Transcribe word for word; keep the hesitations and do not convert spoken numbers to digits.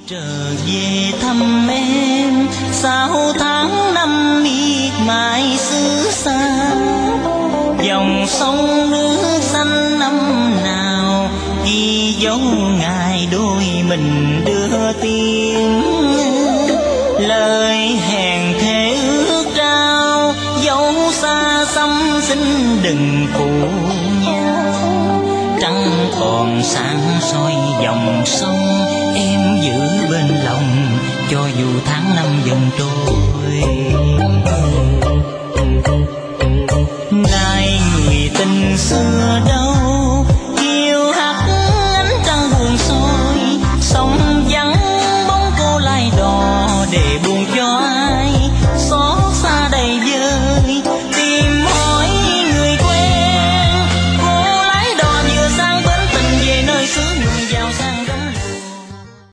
Trở về thăm em sao tháng năm miệt mài xứ xa, dòng sông nước xanh năm nào ghi dấu ngày đôi mình đưa tiếng. Lời hẹn thề ước trao dấu xa xăm xin đừng phụ nhau. Trăng còn sáng soi dòng sông em giữ bên lòng, cho dù tháng năm dần trôi.